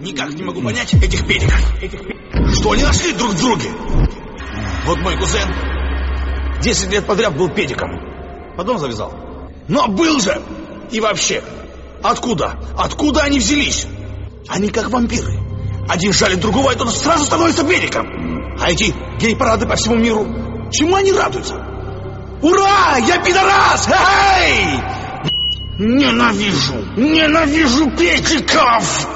Никак не могу понять этих педиков. Что они нашли друг в друге? Вот мой кузен 10 лет подряд был педиком. Потом завязал. Но был же! И вообще, откуда? Откуда они взялись? Они как вампиры. Один жалит другого, и тот сразу становится педиком. А эти гей-парады по всему миру, чему они радуются? Ура! Я пидорас! Эй! Ненавижу педиков!